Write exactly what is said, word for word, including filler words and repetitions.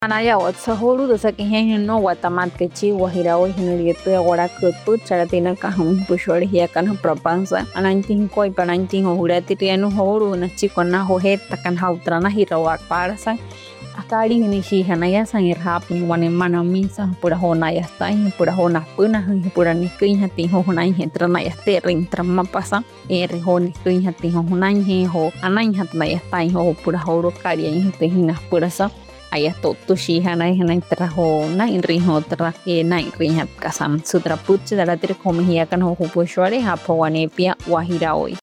Anaya otsa holu dosa que hen no guatamat que chi guajira hoy en el yetu agora que tu charatina kahum pushori ya kan propansa anantin koi panantin hurati rianu horu na chico na hojeta kan hautrana hirawak parsa akari ni shi hanaya san irhap ni wane mana misa pura hona ya stai pura hona puna pura ni kin hati hona hentra na ya te rin trama pasa e re honi kin hati hona he ho anan hat na ya stai ho pura horo kari en te hina pura sa ayah to tu shi hana hana traho na in riho tra e na in riha kasam sutra putch dala tir komi hiya kan ho pushware ha phawane pia wahira oi